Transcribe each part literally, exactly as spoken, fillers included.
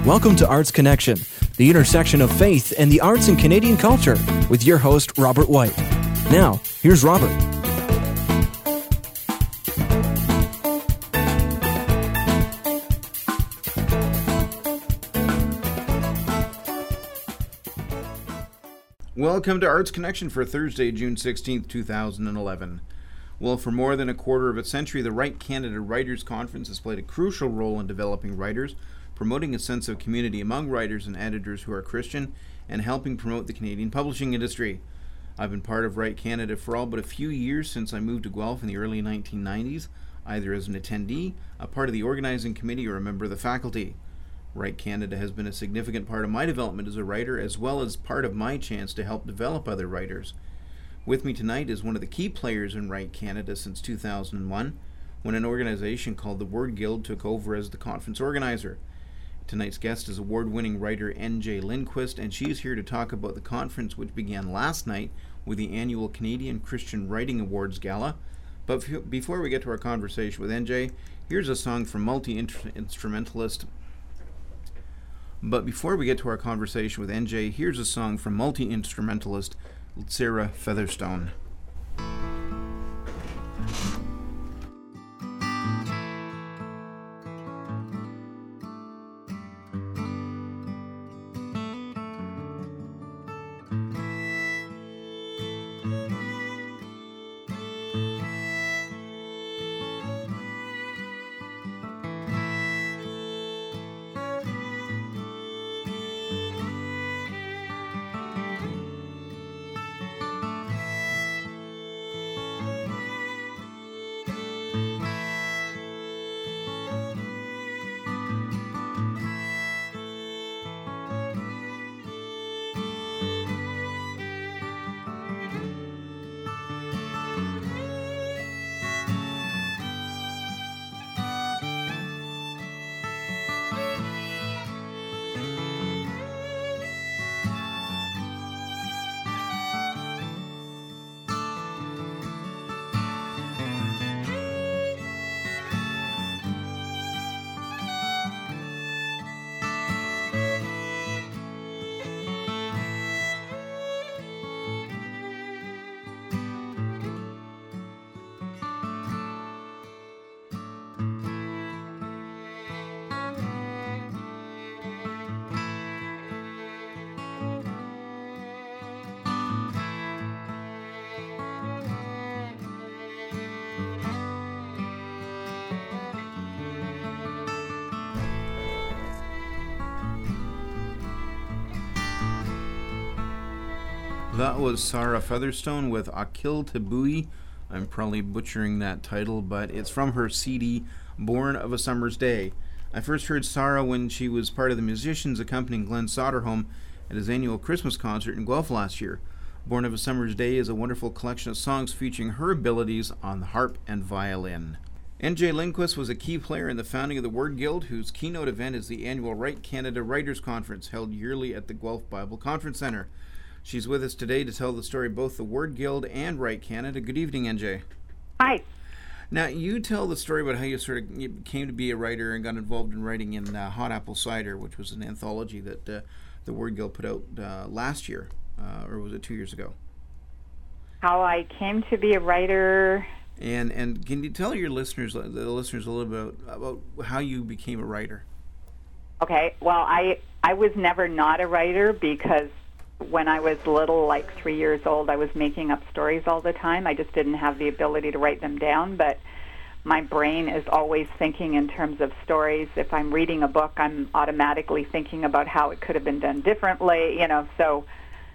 Welcome to Arts Connection, the intersection of faith and the arts in Canadian culture, with your host, Robert White. Now, here's Robert. Welcome to Arts Connection for Thursday, June sixteenth, two thousand eleven. Well, for more than a quarter of a century, the Write Canada Writers' Conference has played a crucial role in developing writers, promoting a sense of community among writers and editors who are Christian, and helping promote the Canadian publishing industry. I've been part of Write Canada for all but a few years since I moved to Guelph in the early nineteen nineties, either as an attendee, a part of the organizing committee, or a member of the faculty. Write Canada has been a significant part of my development as a writer, as well as part of my chance to help develop other writers. With me tonight is one of the key players in Write Canada since two thousand one, when an organization called the Word Guild took over as the conference organizer. Tonight's guest is award-winning writer N J Lindquist, and she's here to talk about the conference, which began last night with the annual Canadian Christian Writing Awards Gala. But f- before we get to our conversation with N J, here's a song from multi-instrumentalist But before we get to our conversation with N J, here's a song from multi-instrumentalist Sarah Featherstone. That was Sarah Featherstone with Akil Tabui. I'm probably butchering that title, but it's from her C D, Born of a Summer's Day. I first heard Sarah when she was part of the musicians accompanying Glenn Soderholm at his annual Christmas concert in Guelph last year. Born of a Summer's Day is a wonderful collection of songs featuring her abilities on the harp and violin. N J Lindquist was a key player in the founding of the Word Guild, whose keynote event is the annual Write Canada Writers' Conference held yearly at the Guelph Bible Conference Centre. She's with us today to tell the story of both the Word Guild and Write Canada. Good evening, N J. Hi. Now, you tell the story about how you sort of you came to be a writer and got involved in writing in uh, Hot Apple Cider, which was an anthology that uh, the Word Guild put out uh, last year, uh, or was it two years ago? How I came to be a writer. And and can you tell your listeners, the listeners, a little bit about, about how you became a writer? Okay. Well, I I was never not a writer because when I was little, like three years old, I was making up stories all the time. I just didn't have the ability to write them down, but my brain is always thinking in terms of stories. If I'm reading a book, I'm automatically thinking about how it could have been done differently, you know, so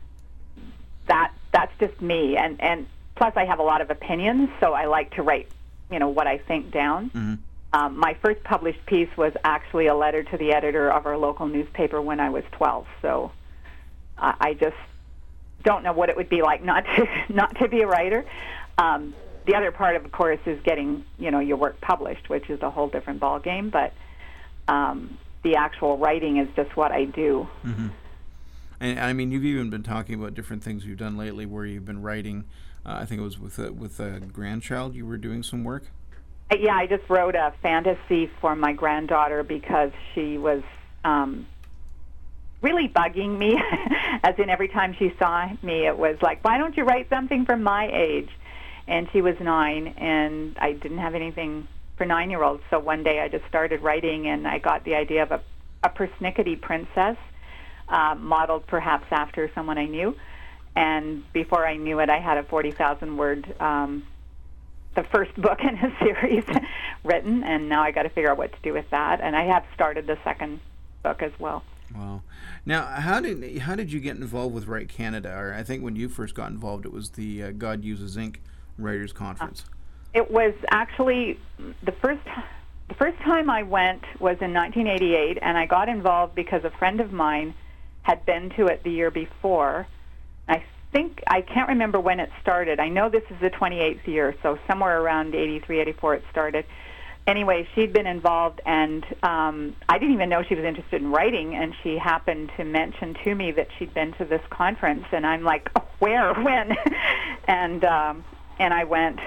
that that's just me. And, and plus I have a lot of opinions, so I like to write, you know, what I think down. Mm-hmm. Um, my first published piece was actually a letter to the editor of our local newspaper when I was twelve, so I just don't know what it would be like not to not to be a writer. Um, the other part, of course, is getting you know your work published, which is a whole different ballgame. But um, the actual writing is just what I do. Mm-hmm. And I mean, you've even been talking about different things you've done lately, where you've been writing. Uh, I think it was with a, with a grandchild. You were doing some work. Yeah, I just wrote a fantasy for my granddaughter because she was um, really bugging me, as in every time she saw me, it was like, why don't you write something for my age? And she was nine, and I didn't have anything for nine-year-olds. So one day I just started writing, and I got the idea of a, a persnickety princess, uh, modeled perhaps after someone I knew. And before I knew it, I had a forty thousand word, um, the first book in a series written, and now I got to figure out what to do with that. And I have started the second book as well. Wow. Now, how did how did you get involved with Write Canada? Or I think when you first got involved, it was the uh, God Uses Incorporated. Writers Conference. Uh, it was actually the first the first time I went was in nineteen eighty-eight, and I got involved because a friend of mine had been to it the year before. I think, I can't remember when it started. I know this is the twenty-eighth year, so somewhere around eighty-three, eighty-four it started. Anyway, she'd been involved, and um, I didn't even know she was interested in writing, and she happened to mention to me that she'd been to this conference, and I'm like, oh, where, when? and um, and I went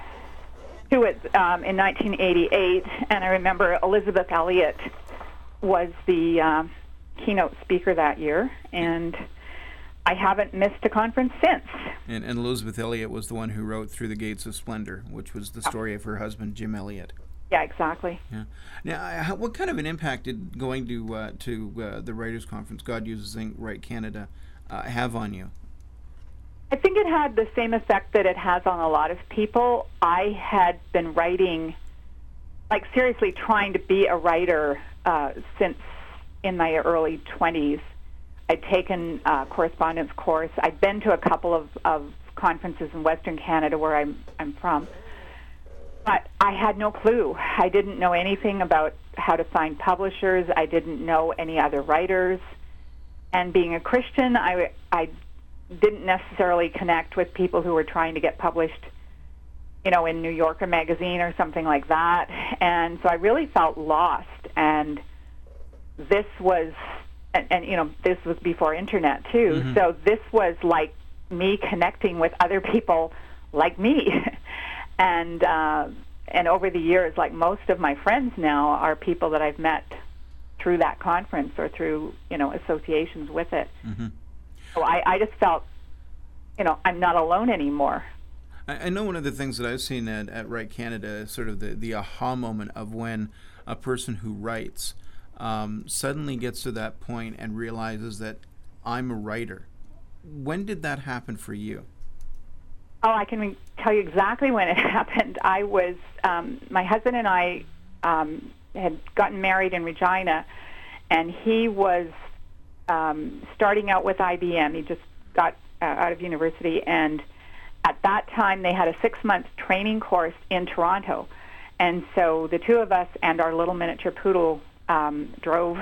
to it um, in nineteen eighty-eight, and I remember Elizabeth Elliot was the um, keynote speaker that year, and I haven't missed a conference since. And, and Elizabeth Elliot was the one who wrote Through the Gates of Splendor, which was the story of her husband, Jim Elliot. Yeah, exactly. Yeah. Now, how, what kind of an impact did going to uh, to uh, the Writers' Conference, God Uses Incorporated. Write Canada, uh, have on you? I think it had the same effect that it has on a lot of people. I had been writing, like seriously trying to be a writer uh, since in my early twenties. I'd taken a correspondence course. I'd been to a couple of, of conferences in Western Canada where I'm, I'm from. But I had no clue. I didn't know anything about how to find publishers. I didn't know any other writers. And being a Christian, I, I didn't necessarily connect with people who were trying to get published, you know, in New Yorker magazine or something like that. And so I really felt lost. And this was, and, and you know, this was before internet too. Mm-hmm. So this was like me connecting with other people like me. and uh, and over the years, like most of my friends now are people that I've met through that conference or through, you know, associations with it. Mm-hmm. So I, I just felt, you know, I'm not alone anymore. I, I know one of the things that I've seen at, at Write Canada is sort of the, the aha moment of when a person who writes um, suddenly gets to that point and realizes that I'm a writer. When did that happen for you? Oh, I can tell you exactly when it happened. I was, um, my husband and I um, had gotten married in Regina, and he was um, starting out with I B M. He just got uh, out of university, and at that time they had a six-month training course in Toronto. And so the two of us and our little miniature poodle um, drove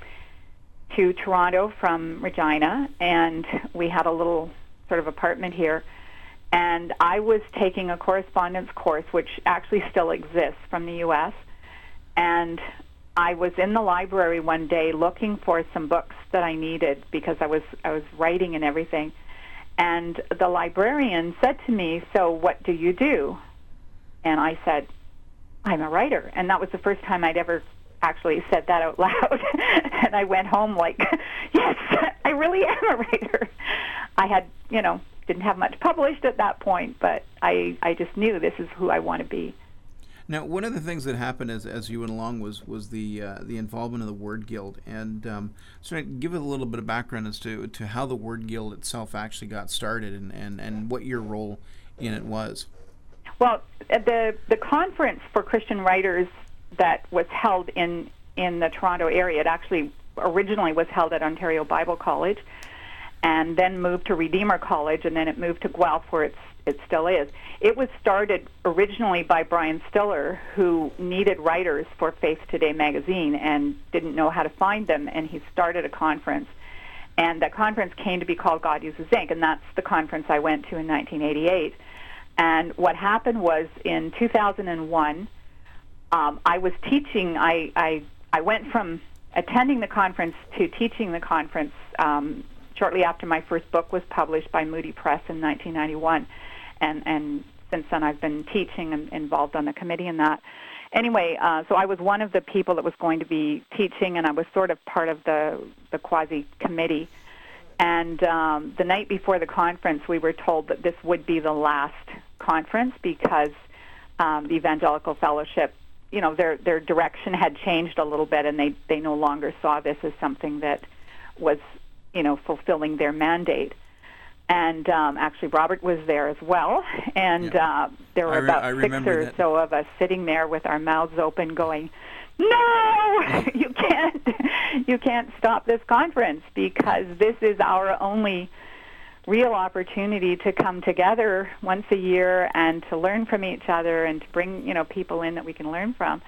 to Toronto from Regina, and we had a little sort of apartment here. And I was taking a correspondence course, which actually still exists, from the U S, and I was in the library one day looking for some books that I needed because I was I was writing and everything. And the librarian said to me, "So what do you do?" And I said, "I'm a writer." And that was the first time I'd ever actually said that out loud. And I went home like, yes, I really am a writer. I had, you know, didn't have much published at that point, but I, I just knew this is who I want to be. Now, one of the things that happened as as you went along was was the uh, the involvement of the Word Guild, and um, so give it a little bit of background as to to how the Word Guild itself actually got started, and, and, and what your role in it was. Well, the the conference for Christian writers that was held in in the Toronto area, it actually originally was held at Ontario Bible College, and then moved to Redeemer College, and then it moved to Guelph, where it's it still is. It was started originally by Brian Stiller, who needed writers for Faith Today magazine and didn't know how to find them, and he started a conference. And that conference came to be called God Uses Incorporated, and that's the conference I went to in nineteen eighty-eight. And what happened was in two thousand one, um, I was teaching, I, I, I went from attending the conference to teaching the conference um, shortly after my first book was published by Moody Press in nineteen ninety-one. And, and since then I've been teaching and involved on the committee in that. anyway, uh, so I was one of the people that was going to be teaching, and I was sort of part of the, the quasi-committee. And um, the night before the conference, we were told that this would be the last conference because um, the Evangelical Fellowship, you know, their their direction had changed a little bit, and they, they no longer saw this as something that was, you know, fulfilling their mandate. And um, actually, Robert was there as well, and yeah. uh, there were I re- about I six or that. so of us sitting there with our mouths open, going, "No, you can't, you can't stop this conference because this is our only real opportunity to come together once a year and to learn from each other and to bring, you know, people in that we can learn from."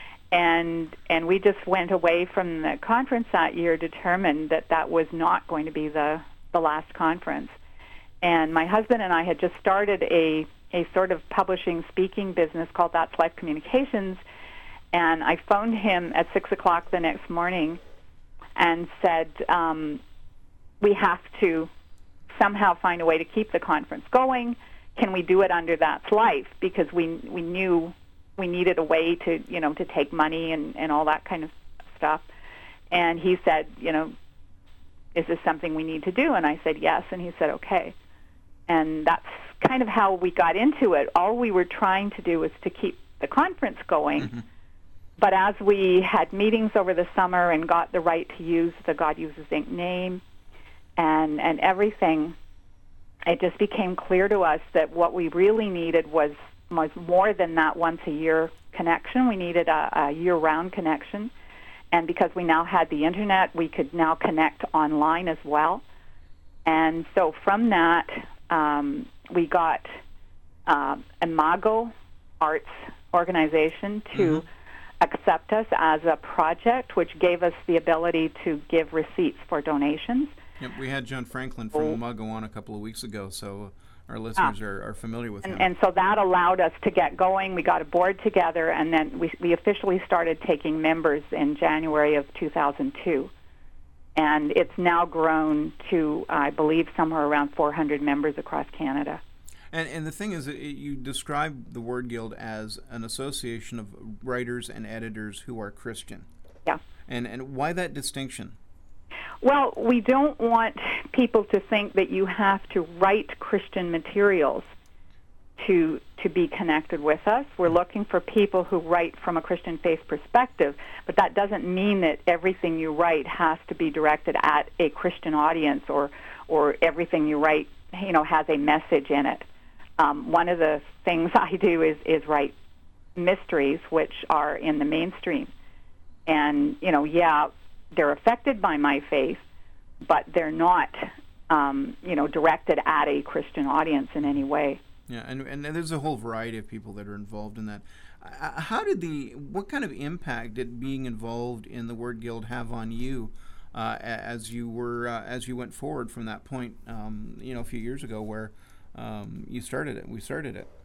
And and we just went away from the conference that year determined that that was not going to be the the last conference. And my husband and I had just started a, a sort of publishing speaking business called That's Life Communications, and I phoned him at six o'clock the next morning and said, um, we have to somehow find a way to keep the conference going. Can we do it under That's Life? Because we we knew we needed a way to, you know, to take money and, and all that kind of stuff. And he said, you know, is this something we need to do? And I said, yes. And he said, okay. And that's kind of how we got into it. All we were trying to do was to keep the conference going. Mm-hmm. But as we had meetings over the summer and got the right to use the God Uses Incorporated name and, and everything, it just became clear to us that what we really needed was, was more than that once-a-year connection. We needed a, a year-round connection. And because we now had the Internet, we could now connect online as well. And so from that, um, we got uh, Imago Arts Organization to mm-hmm. accept us as a project, which gave us the ability to give receipts for donations. Yep, we had John Franklin from oh. Imago on a couple of weeks ago, so our listeners ah. are, are familiar with and, him. And so that allowed us to get going. We got a board together, and then we, we officially started taking members in January of two thousand two. And it's now grown to, I believe, somewhere around four hundred members across Canada. And and the thing is, it, you describe the Word Guild as an association of writers and editors who are Christian. Yeah. And and why that distinction? Well, we don't want people to think that you have to write Christian materials to to be connected with us. We're looking for people who write from a Christian faith perspective, but that doesn't mean that everything you write has to be directed at a Christian audience, or or everything you write, you know, has a message in it. Um, one of the things I do is is write mysteries, which are in the mainstream, and you know, yeah, they're affected by my faith, but they're not, um, you know, directed at a Christian audience in any way. Yeah, and and there's a whole variety of people that are involved in that. Uh, how did the, what kind of impact did being involved in the Word Guild have on you uh, as you were uh, as you went forward from that point, um, you know, a few years ago where um, you started it? We started it.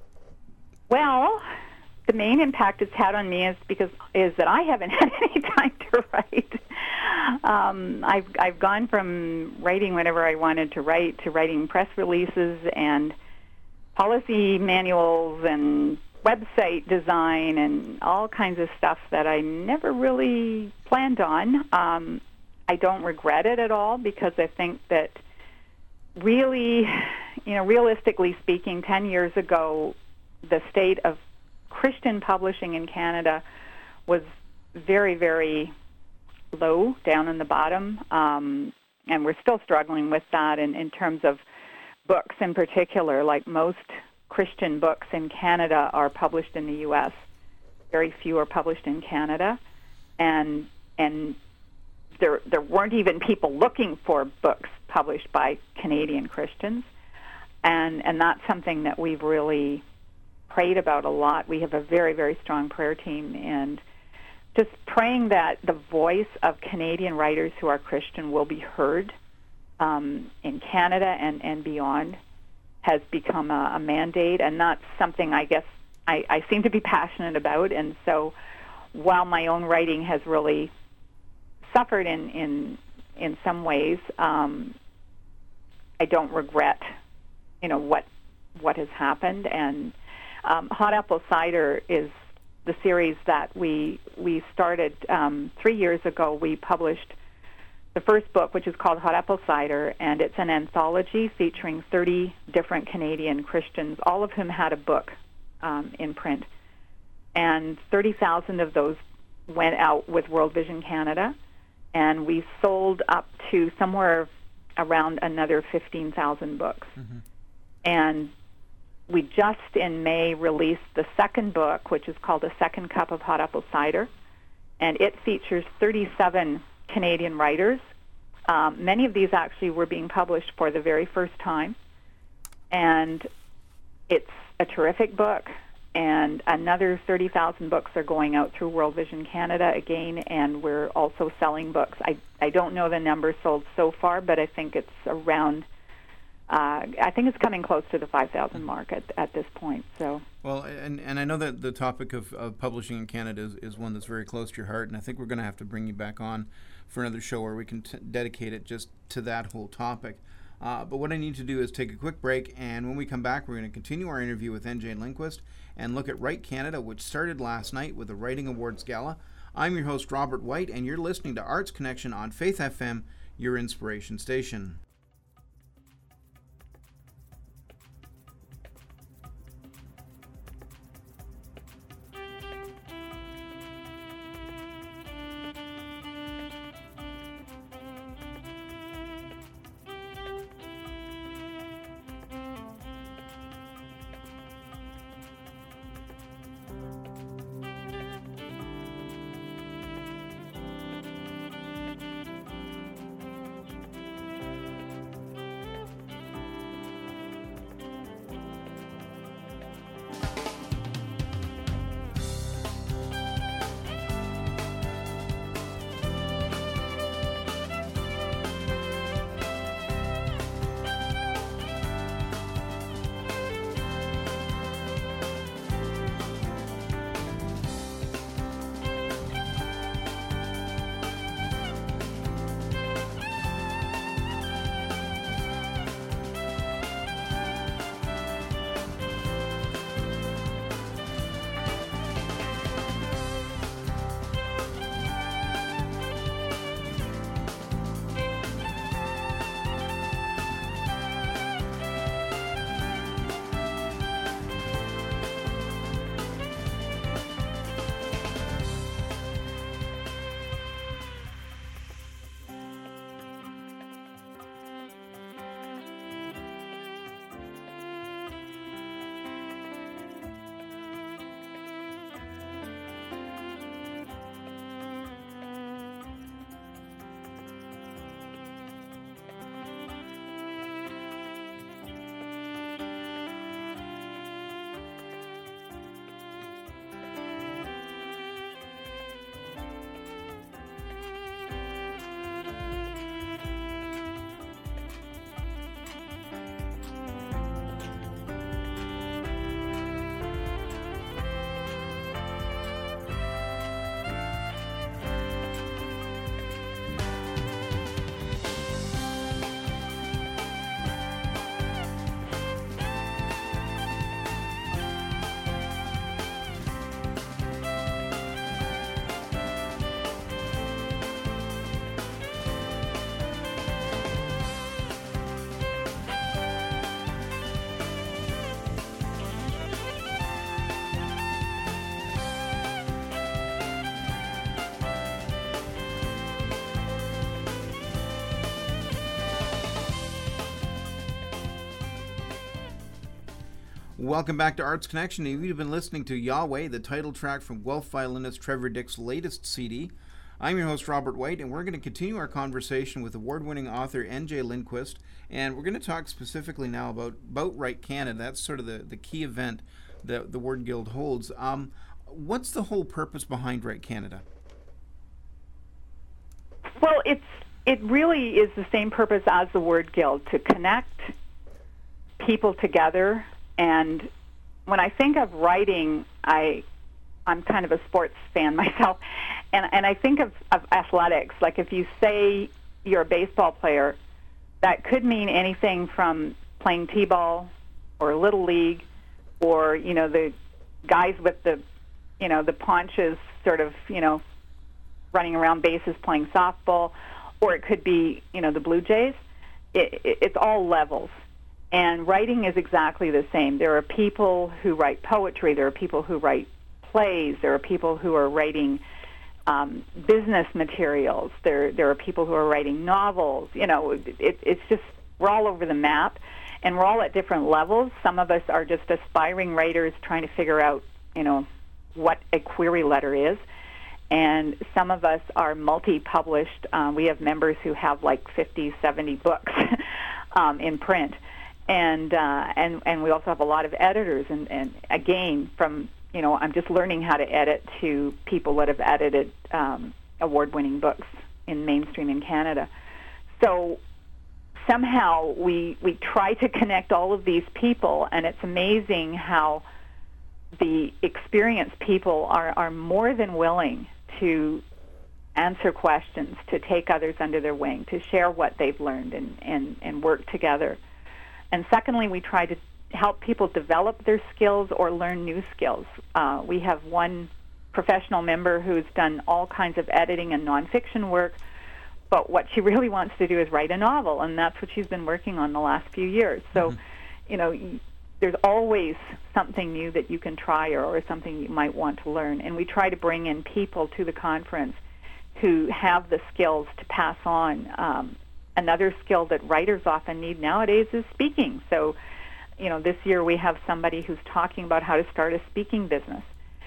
Well, the main impact it's had on me is because is that I haven't had any time to write. Um, I've I've gone from writing whatever I wanted to write to writing press releases and policy manuals and website design and all kinds of stuff that I never really planned on. Um, I don't regret it at all because I think that really, you know, realistically speaking, ten years ago, the state of Christian publishing in Canada was very, very low, down in the bottom, um, and we're still struggling with that in, in terms of books in particular. Like most Christian books in Canada are published in the U S Very few are published in Canada, and and there there weren't even people looking for books published by Canadian Christians, and and that's something that we've really prayed about a lot. We have a very, very strong prayer team, and just praying that the voice of Canadian writers who are Christian will be heard um, in Canada and, and beyond has become a, a mandate, and that's something I guess I, I seem to be passionate about. And so while my own writing has really suffered in, in, in some ways, um, I don't regret, you know, what what has happened. And Um, Hot Apple Cider is the series that we we started um, three years ago. We published the first book, which is called Hot Apple Cider, and it's an anthology featuring thirty different Canadian Christians, all of whom had a book um, in print. And thirty thousand of those went out with World Vision Canada, and we sold up to somewhere around another fifteen thousand books. Mm-hmm. And we just in May released the second book, which is called A Second Cup of Hot Apple Cider, and it features thirty-seven Canadian writers. Um, many of these actually were being published for the very first time, and it's a terrific book. And another thirty thousand books are going out through World Vision Canada again, and we're also selling books. I, I don't know the number sold so far, but I think it's around, uh, I think it's coming close to the five thousand mark at, at this point. So Well, and, and I know that the topic of, of publishing in Canada is, is one that's very close to your heart, and I think we're going to have to bring you back on for another show where we can t- dedicate it just to that whole topic. Uh, but what I need to do is take a quick break, and when we come back, we're going to continue our interview with N J Lindquist and look at Write Canada, which started last night with the Writing Awards Gala. I'm your host, Robert White, and you're listening to Arts Connection on Faith F M, your inspiration station. Welcome back to Arts Connection. You've been listening to Yahweh, the title track from Guelph violinist Trevor Dick's latest C D. I'm your host, Robert White, and we're going to continue our conversation with award-winning author N J Lindquist, and we're going to talk specifically now about, about Write Canada. That's sort of the, the key event that the Word Guild holds. Um, what's the whole purpose behind Write Canada? Well, it's it really is the same purpose as the Word Guild, to connect people together. And when I think of writing, I, I'm kind of a sports fan myself, and, and I think of, of athletics. Like if you say you're a baseball player, that could mean anything from playing t-ball or Little League, or, you know, the guys with the you know, the Paunch is sort of, you know, running around bases playing softball, or it could be, you know, the Blue Jays. It, it, it's all levels. And writing is exactly the same. There are people who write poetry. There are people who write plays. There are people who are writing um, business materials. There there are people who are writing novels. You know, it, it, it's just, we're all over the map, and we're all at different levels. Some of us are just aspiring writers trying to figure out, you know, what a query letter is. And some of us are multi-published. Um, we have members who have like fifty, seventy books um, in print. And, uh, and and we also have a lot of editors. And, and again, from, you know, I'm just learning how to edit to people that have edited um, award-winning books in mainstream in Canada. So somehow we we try to connect all of these people, and it's amazing how the experienced people are, are more than willing to answer questions, to take others under their wing, to share what they've learned and, and, and work together. And secondly, we try to help people develop their skills or learn new skills. Uh, we have one professional member who's done all kinds of editing and nonfiction work, but what she really wants to do is write a novel, and that's what she's been working on the last few years. So, mm-hmm. you know, there's always something new that you can try or, or something you might want to learn. And we try to bring in people to the conference who have the skills to pass on. Um, another skill that writers often need nowadays is speaking. So, you know, this year we have somebody who's talking about how to start a speaking business.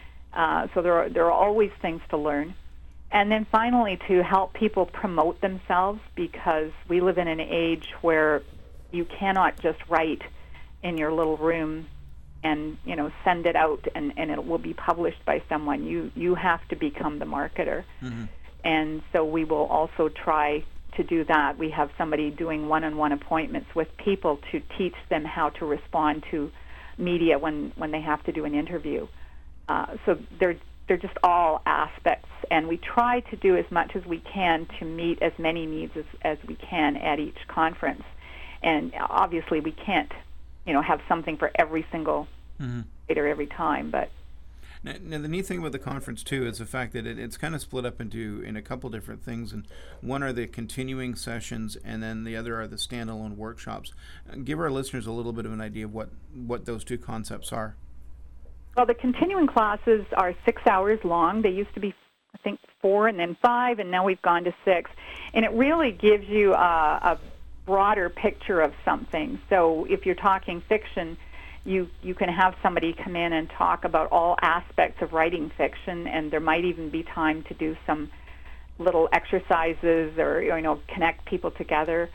Uh, so there are, there are always things to learn. And then finally, to help people promote themselves, because we live in an age where you cannot just write in your little room and, you know, send it out and, and it will be published by someone. You you have to become the marketer. Mm-hmm. And so we will also try to do that. We have somebody doing one-on-one appointments with people to teach them how to respond to media when, when they have to do an interview. Uh, so they're, they're just all aspects. And we try to do as much as we can to meet as many needs as, as we can at each conference. And obviously we can't, you know, have something for every single mm-hmm. writer every time. But now, now, the neat thing about the conference, too, is the fact that it, it's kind of split up into in a couple different things. And one are the continuing sessions, and then the other are the standalone workshops. Uh, give our listeners a little bit of an idea of what, what those two concepts are. Well, the continuing classes are six hours long. They used to be, I think, four and then five, and now we've gone to six. And it really gives you a, a broader picture of something. So if you're talking fiction, you you can have somebody come in and talk about all aspects of writing fiction, and there might even be time to do some little exercises or, you know, connect people together.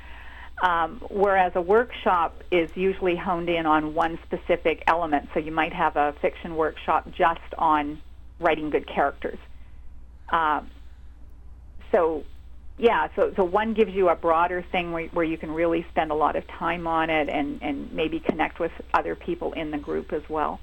Um, whereas a workshop is usually honed in on one specific element. So you might have a fiction workshop just on writing good characters. Um, so Yeah, so so one gives you a broader thing where, where you can really spend a lot of time on it and, and maybe connect with other people in the group as well.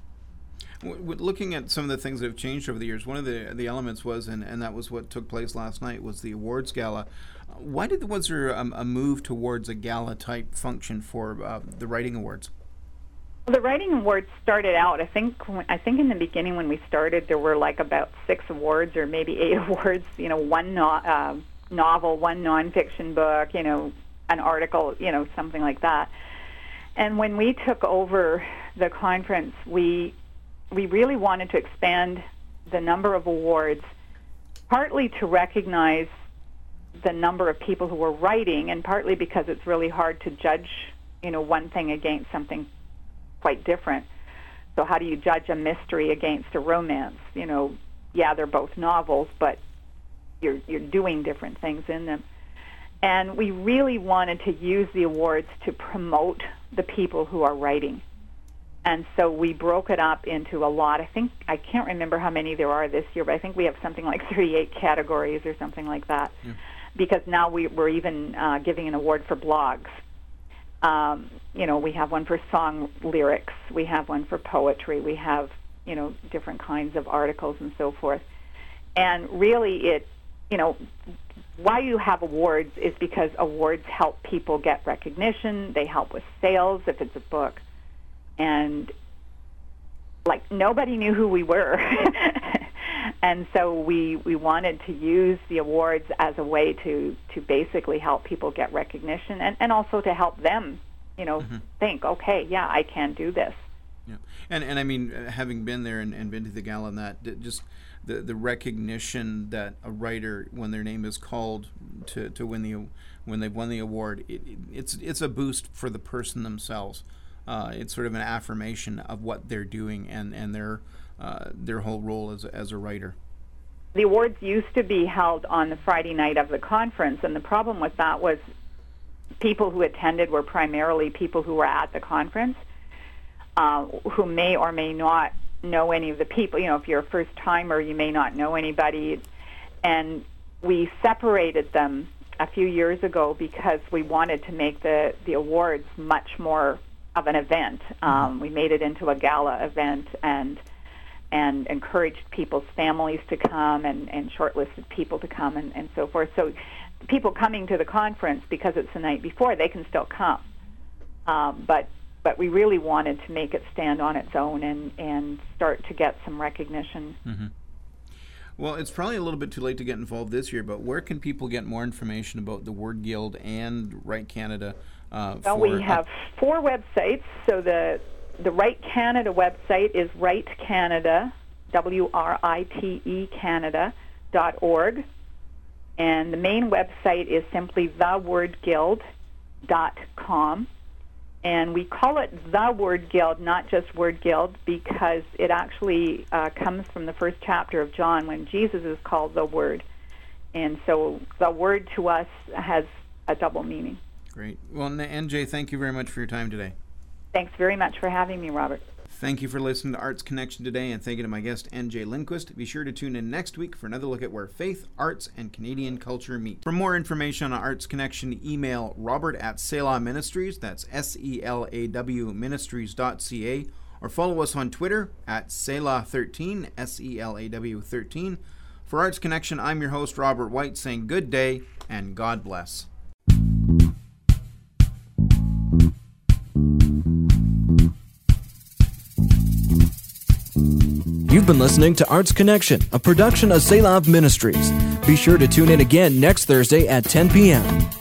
Looking at some of the things that have changed over the years, one of the the elements was, and, and that was what took place last night, was the awards gala. Why did was there a, a move towards a gala type function for uh, the writing awards? Well, the writing awards started out, I think I think in the beginning when we started, there were like about six awards or maybe eight awards, you know, one no, uh, novel, one nonfiction book, you know, an article, you know, something like that. And when we took over the conference, we we really wanted to expand the number of awards, partly to recognize the number of people who were writing, and partly because it's really hard to judge, you know, one thing against something quite different. So how do you judge a mystery against a romance? You know, yeah, they're both novels, but you're you're doing different things in them. And we really wanted to use the awards to promote the people who are writing. And so we broke it up into a lot. I think, I can't remember how many there are this year, but I think we have something like thirty-eight categories or something like that. Yeah. Because now we, we're even uh, giving an award for blogs. Um, you know, we have one for song lyrics. We have one for poetry. We have, you know, different kinds of articles and so forth. And really it, you know, why you have awards is because awards help people get recognition. They help with sales if it's a book. And like nobody knew who we were. And so we, we wanted to use the awards as a way to, to basically help people get recognition and, and also to help them, you know, mm-hmm. think, okay, yeah, I can do this. Yeah, and and I mean, having been there and, and been to the gala and that, just the the recognition that a writer, when their name is called to, to win the when they've won the award, it, it, it's it's a boost for the person themselves. Uh, it's sort of an affirmation of what they're doing and and their uh, their whole role as as a writer. The awards used to be held on the Friday night of the conference, and the problem with that was people who attended were primarily people who were at the conference. Uh, who may or may not know any of the people. You know, if you're a first-timer, you may not know anybody. And we separated them a few years ago because we wanted to make the, the awards much more of an event. Um, we made it into a gala event and and encouraged people's families to come and, and shortlisted people to come and, and so forth. So people coming to the conference, because it's the night before, they can still come. Um, but But we really wanted to make it stand on its own and, and start to get some recognition. Mm-hmm. Well, it's probably a little bit too late to get involved this year, but where can people get more information about the Word Guild and Write Canada? Uh, well, for, we have uh, four websites. So the the Write Canada website is Write Canada, W R I T E Canada dot org. And the main website is simply the word guild dot com. And we call it the Word Guild, not just Word Guild, because it actually uh, comes from the first chapter of John when Jesus is called the Word. And so the Word to us has a double meaning. Great. Well, N J, thank you very much for your time today. Thanks very much for having me, Robert. Thank you for listening to Arts Connection today, and thank you to my guest, N J Lindquist. Be sure to tune in next week for another look at where faith, arts, and Canadian culture meet. For more information on Arts Connection, email Robert at Selah Ministries, that's S E L A W ministries dot C A, or follow us on Twitter at Selah thirteen, S E L A W thirteen. For Arts Connection, I'm your host, Robert White, saying good day and God bless. You've been listening to Arts Connection, a production of Selah Ministries. Be sure to tune in again next Thursday at ten p.m.